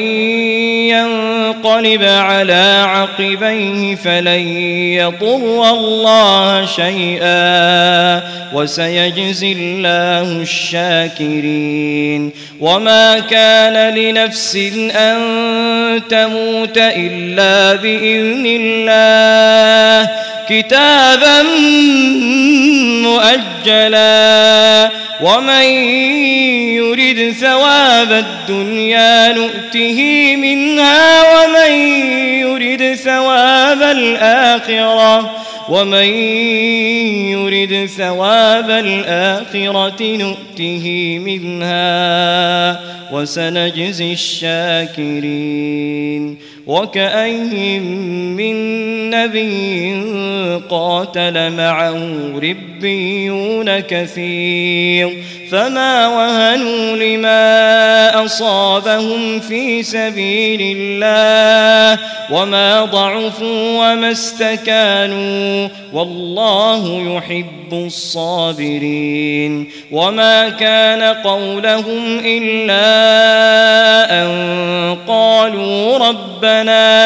ينقلب على عقبيه فلن يضر الله شيئا وسيجزي الله الشاكرين. وما كان لنفس أن تموت إلا بإذن الله كتابا مؤجلا ومن يرد ثواب الدنيا نؤته منها ومن يرد ثواب الآخرة ومن يرد ثواب الآخرة نؤته منها وسنجزي الشاكرين. وكأين من نبي قاتل معه ربيون كثير فما وهنوا لما أصابهم في سبيل الله وما ضعفوا وما استكانوا والله يحب الصابرين. وما كان قولهم إلا أن قالوا ربنا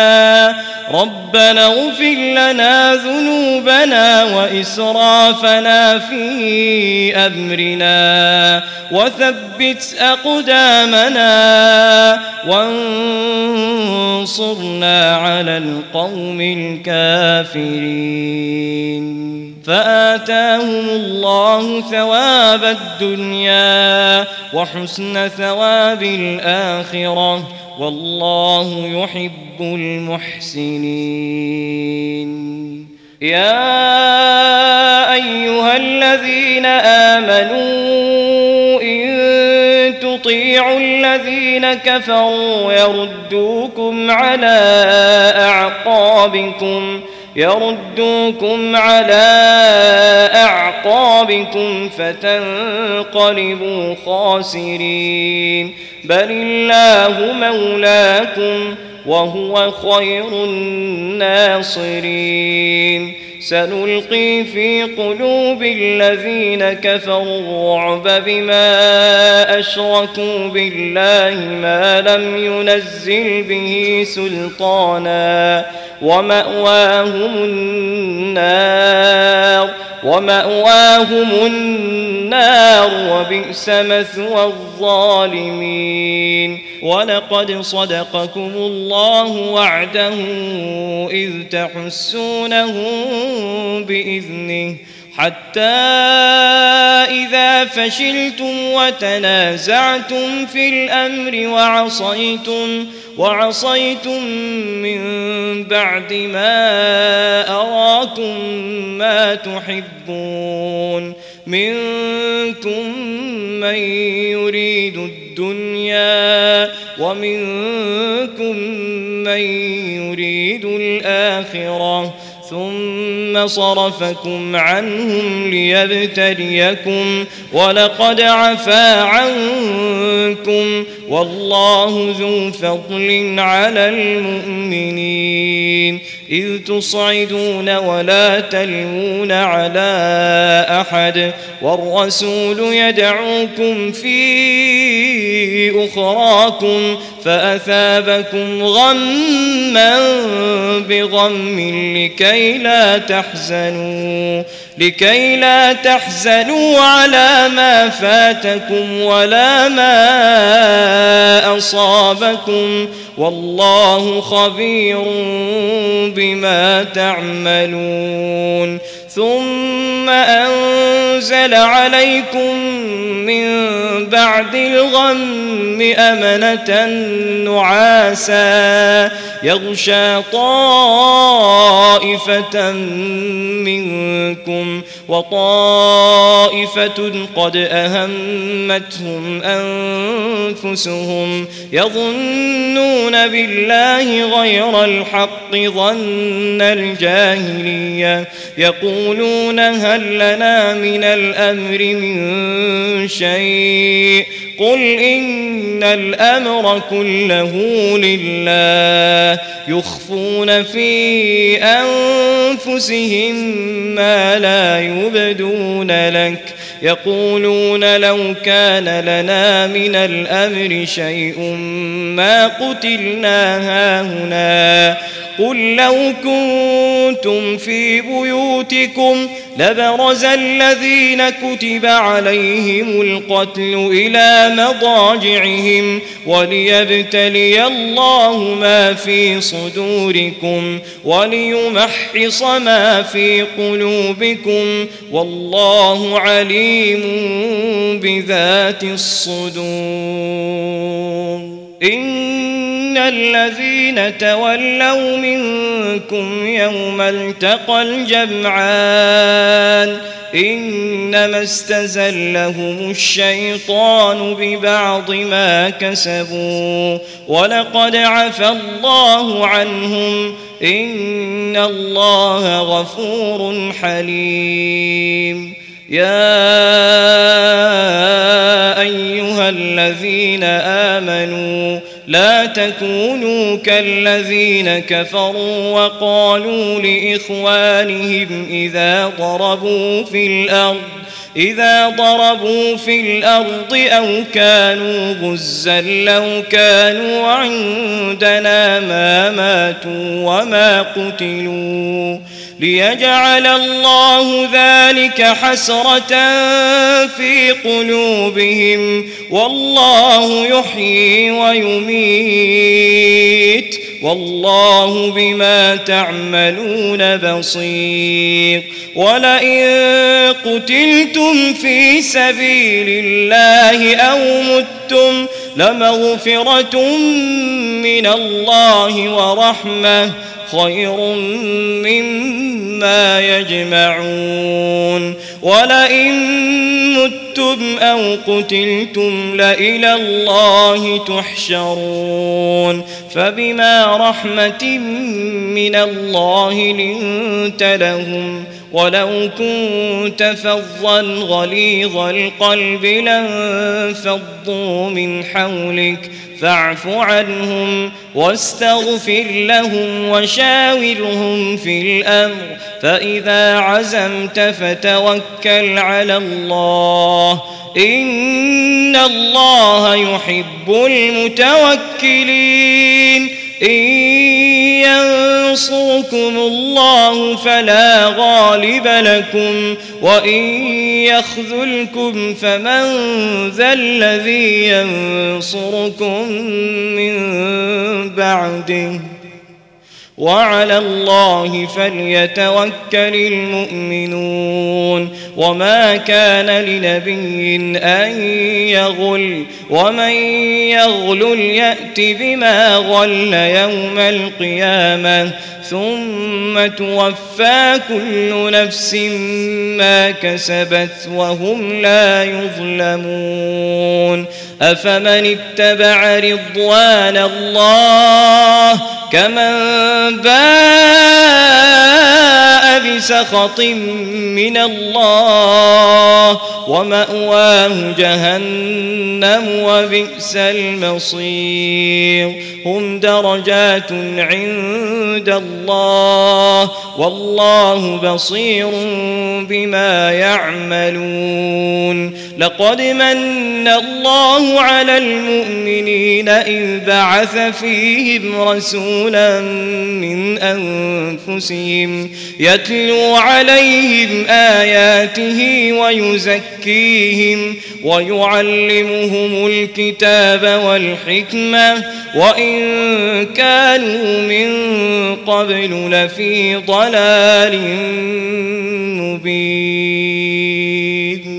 ربنا اغفر لنا ذنوبنا وإسرافنا في أمرنا وثبت أقدامنا وانصرنا على القوم الكافرين. فآتاهم الله ثواب الدنيا وحسن ثواب الآخرة والله يحب المحسنين. يا أيها الذين آمنوا إن تطيعوا الذين كفروا يردوكم على أعقابكم يردوكم على أعقابكم فتنقلبوا خاسرين بل الله مولاكم وهو خير الناصرين. سنلقي في قلوب الذين كفروا الرعب بما أشركوا بالله ما لم ينزل به سلطانا ومأواهم النار ومأواهم النار وبئس مثوى الظالمين. ولقد صدقكم الله وعده إذ تحسونهم بإذنه حتى إذا فشلتم وتنازعتم في الأمر وعصيتم وعصيتم من بعد ما أراكم ما تحبون منكم من يريد الدنيا ومنكم من يريد الآخرة ثم صرفكم عنهم ليبتليكم ولقد عفا عنكم والله ذو فضل على المؤمنين. إذ تصعدون ولا تلوون على أحد والرسول يدعوكم في أخراكم فأثابكم غما بغم لكي لا تحزنوا لكي لا تحزنوا على ما فاتكم ولا ما أصابكم والله خبير بما تعملون ثم أنزل عليكم من بعد الغم أمنة نعاسا يغشى طائفة منكم وطائفة قد أهمتهم أنفسهم يظنون بالله غير الحق ظن الجاهلية يقولون هل لنا من الأمر من شيء قل إن الأمر كله لله يخفون في أنفسهم ما لا يبدون لك يقولون لو كان لنا من الأمر شيء ما قتلنا هاهنا قل لو كنتم في بيوتكم لبرز الذين كتب عليهم القتل إلى مضاجعهم وليبتلي الله ما في صدوركم وليمحص ما في قلوبكم والله عليم بذات الصدور إن الذين تولوا منكم يوم التقى الجمعان إنما استزلهم الشيطان ببعض ما كسبوا ولقد عفى الله عنهم إن الله غفور حليم يا أيها الذين آمنوا لا تكونوا كالذين كفروا وقالوا لإخوانهم إذا ضربوا في الأرض إذا ضربوا في الأرض أو كانوا غزا لو كانوا عندنا ما ماتوا وما قتلوا ليجعل الله ذلك حسرة في قلوبهم والله يحيي ويميت والله بما تعملون بصير ولئن قتلتم في سبيل الله أو متم لمغفرة من الله ورحمة خير مما يجمعون ولئن متم أو قتلتم لإلى الله تحشرون فبما رحمة من الله لنت لهم ولو كنت فظا غليظ القلب لانفضوا من حولك فاعف عنهم واستغفر لهم وشاورهم في الأمر فإذا عزمت فتوكل على الله إن الله يحب المتوكلين إن ينصركم الله فلا غالب لكم وإن يخذلكم فمن ذا الذي ينصركم من بعده وعلى الله فليتوكل المؤمنون وما كان لنبي أن يغل ومن يغل يأت بما غل يوم القيامة ثم توفى كل نفس ما كسبت وهم لا يظلمون أفمن اتبع رضوان الله كمن باء بسخط من الله ومأواه جهنم وبئس المصير هم درجات عند الله والله بصير بما يعملون لقد من الله على المؤمنين إذ بعث فيهم رسولا من أنفسهم يتلو عليهم آياته ويزكيهم ويعلمهم الكتاب والحكمة وإن كانوا من قبل لفي ضلال مبين.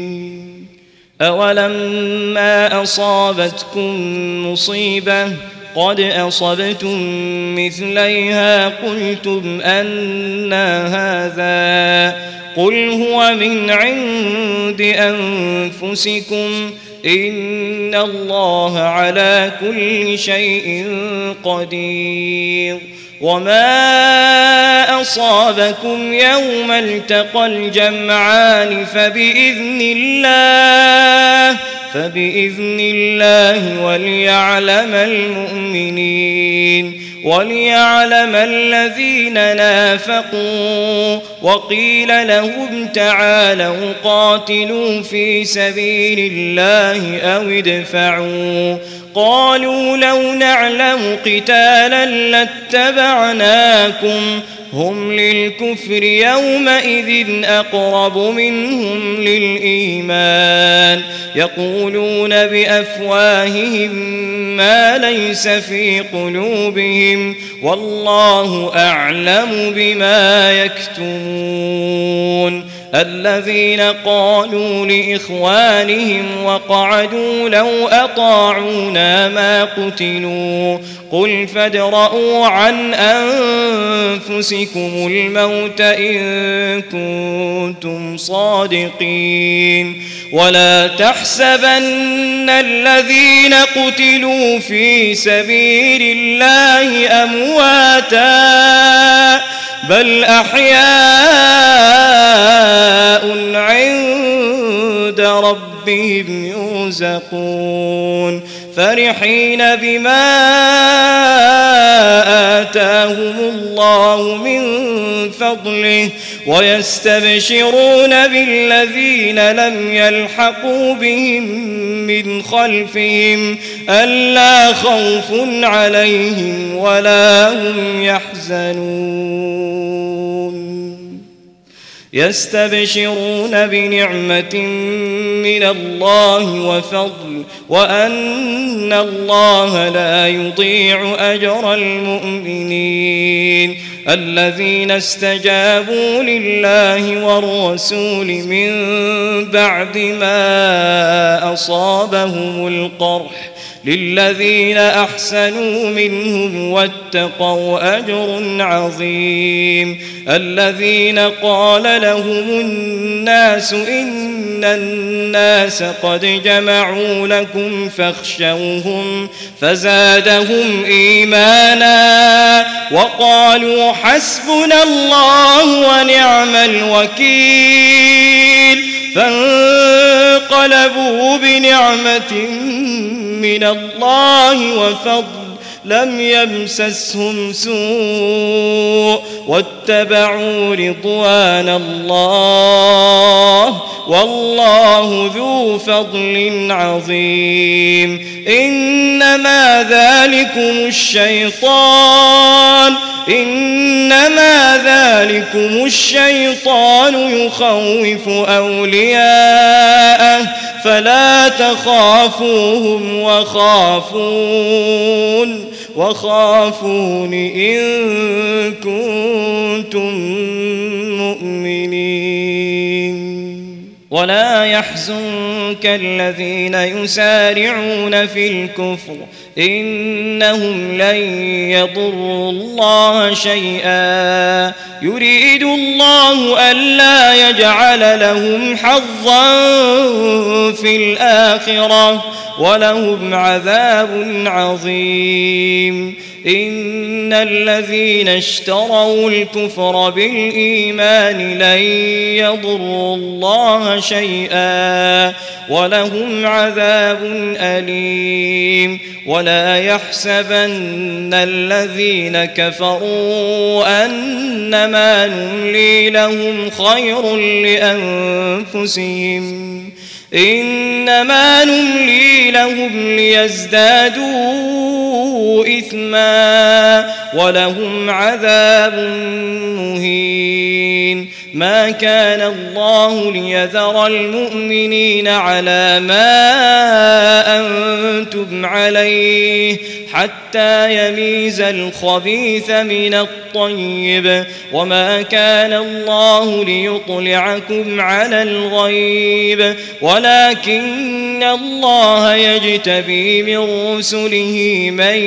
أولما أصابتكم مصيبة قد أصبتم مثليها قلتم أنى هذا قل هو من عند أنفسكم إن الله على كل شيء قدير. وما أصابكم يوم التقى الجمعان فبإذن الله فبإذن الله وليعلم المؤمنين وليعلم الذين نافقوا. وقيل لهم تعالوا قاتلوا في سبيل الله أو ادفعوا قالوا لو نعلم قتالا لاتبعناكم هم للكفر يومئذ أقرب منهم للإيمان يقولون بأفواههم ما ليس في قلوبهم والله أعلم بما يكتمون. الذين قالوا لإخوانهم وقعدوا لو أطاعونا ما قتلوا قل فادرءوا عن أنفسكم الموت إن كنتم صادقين. ولا تحسبن الذين قتلوا في سبيل الله أمواتا بل أحياء عند ربهم يرزقون فرحين بما آتاهم الله من فضله ويستبشرون بالذين لم يلحقوا بهم من خلفهم ألا خوف عليهم ولا هم يحزنون. يستبشرون بنعمة من الله وفضل وأن الله لا يضيع أجر المؤمنين. الذين استجابوا لله والرسول من بعد ما أصابهم القرح للذين أحسنوا منهم واتقوا أجر عظيم. الذين قال لهم الناس إن الناس قد جمعوا لكم فاخشوهم فزادهم إيمانا وقالوا حسبنا الله ونعم الوكيل فانقلبوا بنعمة من الله وفضل لم يمسسهم سوء واتبعوا رضوان الله والله ذو فضل عظيم. إنما ذلكم الشيطان إنما ذلكم الشيطان يخوف أولياءه فلا تخافوهم وخافون وخافون إن كنتم مؤمنين. ولا يحزنك الذين يسارعون في الكفر إنهم لن يضروا الله شيئا يريد الله ألا يجعل لهم حظا في الآخرة ولهم عذاب عظيم. إن الذين اشتروا الكفر بالإيمان لن يضروا الله شيئا ولهم عذاب أليم. ولا يحسبن الذين كفروا أنما نملي لهم خير لأنفسهم إنما نملي لهم ليزدادوا إثما ولهم عذاب مهين ما كان الله ليذر المؤمنين على ما أنتم عليه حتى يميز الخبيث من الطيب وما كان الله ليطلعكم على الغيب ولكن الله يجتبي من رسله من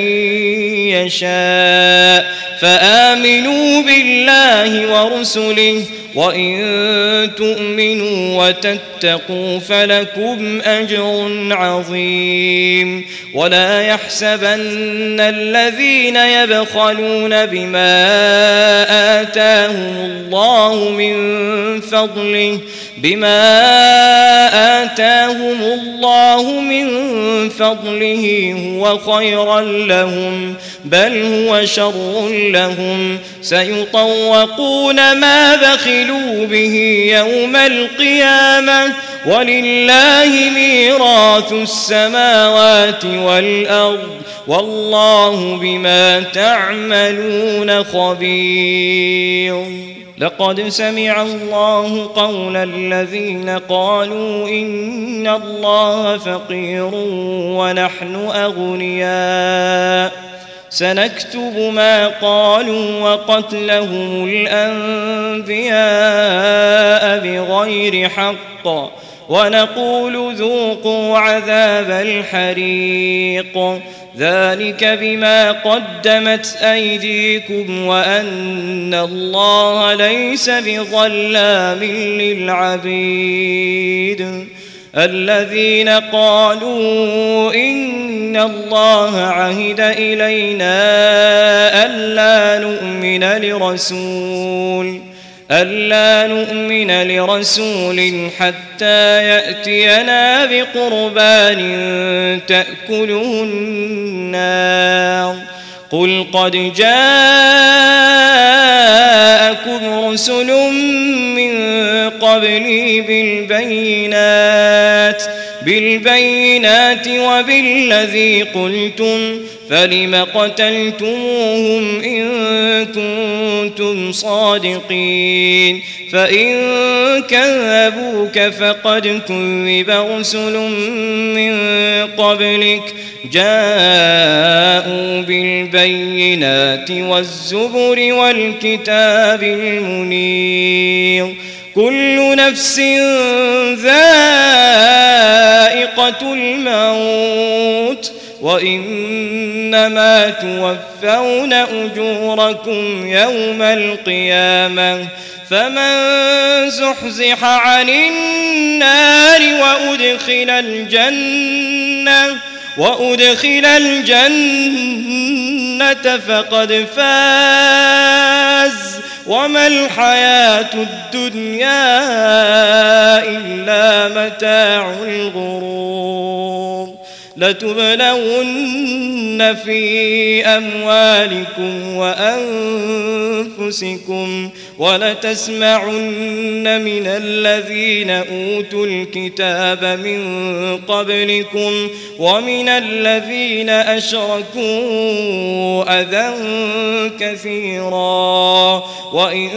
يشاء فآمنوا بالله ورسله وإن تؤمنوا وتتقوا فلكم أجر عظيم ولا يحسبن الذين يبخلون بما آتاهم الله من فضله بما آتاهم الله من فضله هو خيرا لهم بل هو شر لهم سيطوقون ما بخلوا به يوم القيامة ولله ميراث السماوات والأرض والله بما تعملون خبير لقد سمع الله قول الذين قالوا إن الله فقير ونحن أغنياء سنكتب ما قالوا وقتلهم الأنبياء بغير حق ونقول ذوقوا عذاب الحريق ذلك بما قدمت أيديكم وأن الله ليس بظلام للعبيد الذين قالوا إن الله عهد إلينا ألا نؤمن لرسول ألا نؤمن لرسول حتى يأتينا بقربان تأكله النار قل قد جاءكم رسل من قبلي بالبينات بالبينات وبالذي قلتم فلم قتلتموهم إن كنتم صادقين فإن كذبوك فقد كذب رسل من قبلك جاءوا بالبينات والزبر والكتاب المنير كل نفس ذائقة الموت وإنما توفون أجوركم يوم القيامة فمن زحزح عن النار وأدخل الجنة وأدخل الجنة فقد فاز وما الحياة الدنيا إلا متاع الغرور لتبلون في أموالكم وأنفسكم ولتسمعن من الذين أوتوا الكتاب من قبلكم ومن الذين أشركوا أذى كثيرا وإن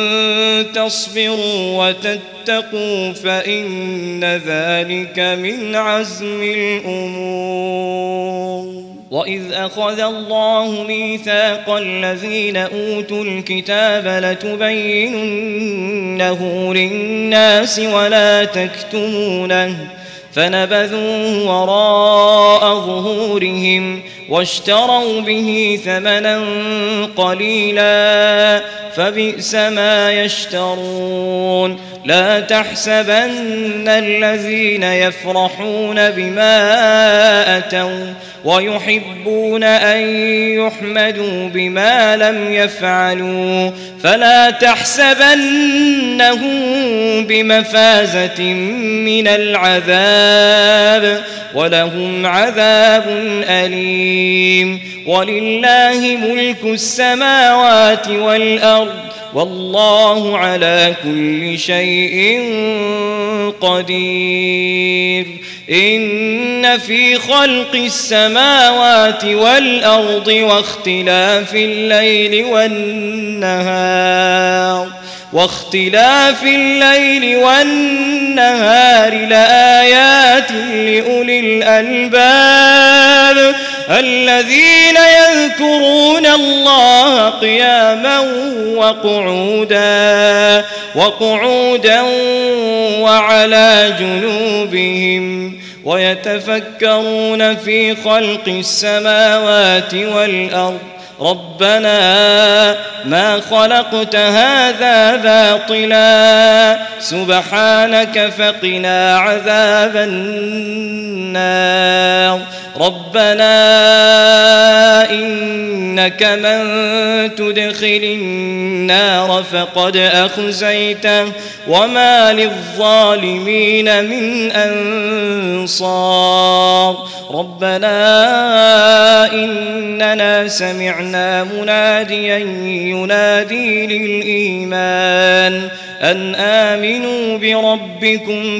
تصبروا وتتقوا فإن ذلك من عزم الأمور وإذ أخذ الله ميثاق الذين أوتوا الكتاب لتبيننه للناس ولا تكتمونه فنبذوه وراء ظهورهم واشتروا به ثمنا قليلا فبئس ما يشترون لا تحسبن الذين يفرحون بما أتوا ويحبون أن يحمدوا بما لم يفعلوا فلا تحسبنهم بمفازة من العذاب ولهم عذاب أليم ولله ملك السماوات والأرض والله على كل شيء قدير إن في خلق السماوات والأرض واختلاف الليل والنهار واختلاف الليل والنهار لآيات لأولي الألباب الذين يذكرون الله قياما وقعودا وقعودا وعلى جنوبهم ويتفكرون في خلق السماوات والأرض ربنا ما خلقت هذا باطلا سبحانك فقنا عذاب النار ربنا إنك من تدخل النار فقد أخزيته وما للظالمين من أنصار ربنا إننا سمعنا مناديا ينادي للإيمان أن آمنوا بربكم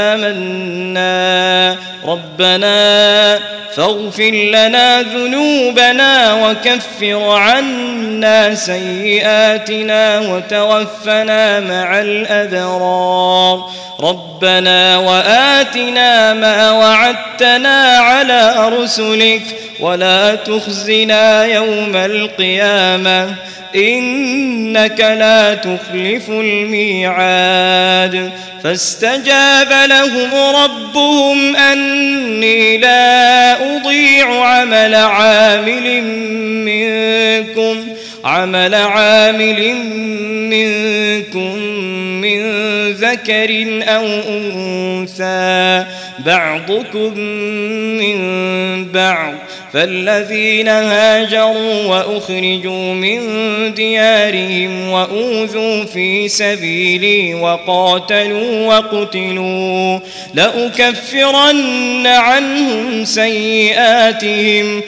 فآمنا ربنا فاغفر لنا ذنوبنا وكفر عنا سيئاتنا وتوفنا مع الأبرار ربنا وآتنا ما وعدتنا على رسلك ولا تخزنا يوم القيامة إنك لا تخلف الميعاد فاستجاب لهم ربهم أني لا أضيع عمل عامل منكم عمل عامل منكم من ذكر أو أنثى بعضكم من بعض فالذين هاجروا وأخرجوا من ديارهم وأوذوا في سبيلي وقاتلوا وقتلوا لأكفرن عنهم سيئاتهم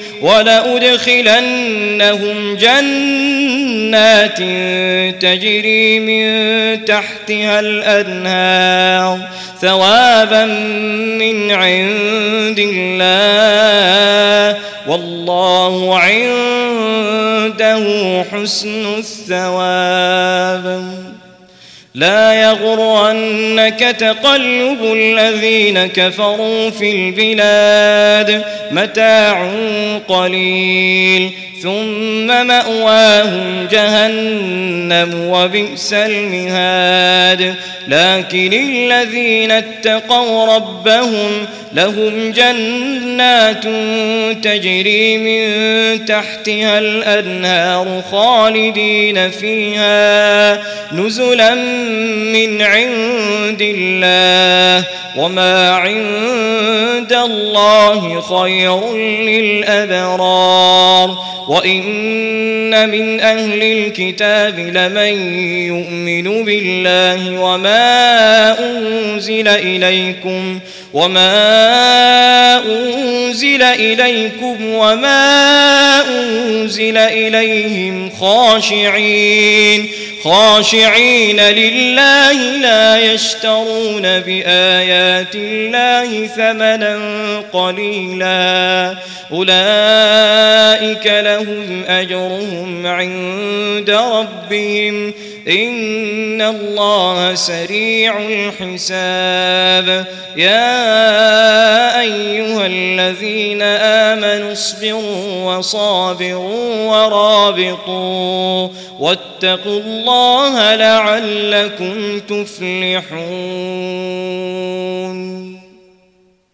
ولأدخلنهم جنات تجري من تحتها الأنهار ثوابا من عند الله والله عنده حسن الثواب لا يغرنك تقلب الذين كفروا في البلاد متاع قليل ثم مأواهم جهنم وبئس المهاد لكن الذين اتقوا ربهم لهم جنات تجري من تحتها الأنهار خالدين فيها نزلا من عند الله وما عند الله خير للأبرار وإن من أهل الكتاب لمن يؤمن بالله وما أنزل إليكم وما أنزل إليكم وما أنزل إليهم خاشعين خاشعين لله لا يشترون بآيات الله ثمنا قليلا أولئك لهم أجرهم عند ربهم إن الله سريع الحساب يا أيها الذين آمنوا اصبروا وصابروا ورابطوا واتقوا الله لعلكم تفلحون.